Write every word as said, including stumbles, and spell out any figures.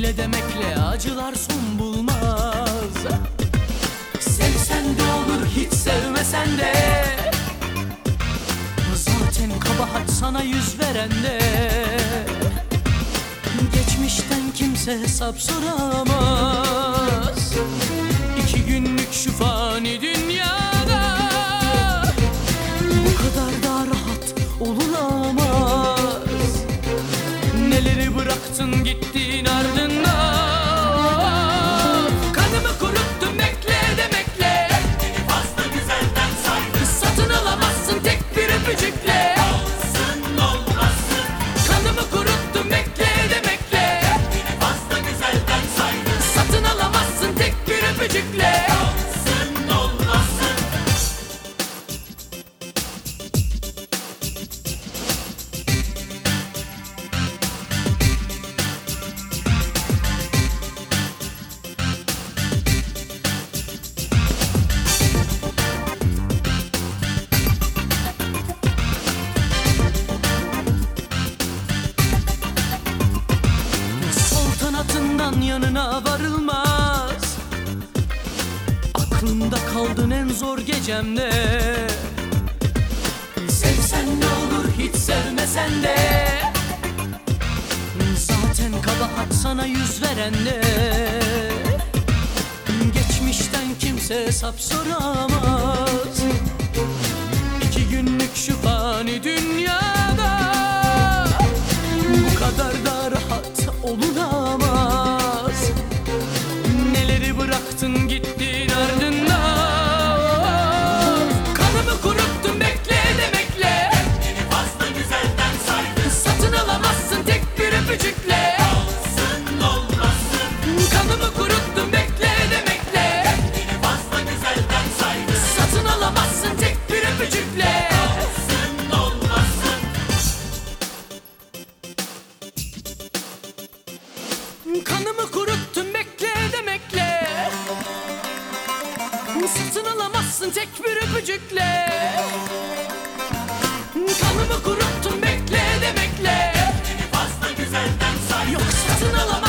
Bekle demekle acılar son bulmaz. Sevsen de olur, hiç sevmesen de. Zaten kabahat sana yüz verende. Geçmişten kimse hesap soramaz. İki günlük şu fani dünyada bu kadar da rahat olulamaz. Neleri bıraktın gittin ardından. Kanımı kuruttun bekle demekle. Kendini fazla güzelden saydın. Satın alamazsın tek bir öpücükle. Olsun olmasın. Kanımı kuruttun bekle demekle. Kendini fazla güzelden saydın. Satın alamazsın tek bir öpücükle. Olsun olmasın. Saltanatından yanına varılmaz. Aklımda kaldın en zor gecemde. Sevsen ne olur, hiç sevmesen de. Zaten kabahat sana yüz verende. Geçmişten kimse hesap soramaz. İki günlük şu fani dünyada bu kadar da rahat olunamaz. Neleri bıraktın gittin ardından. Kanımı kuruttun bekle demekle. Kendini fazla güzelden saydın. Satın alamazsın tek bir öpücükle. Olsun olmasın. Kanımı kuruttun bekle demekle. Kendini fazla güzelden saydın. Satın alamazsın tek bir öpücükle. Olsun olmasın. Kanımı kuruttun bekle demekle. Satın alamazsın tek bir öpücükle. Kanımı kuruttun bekle demekle. Kendini fazla güzelden saydın. Yok, satın alamazsın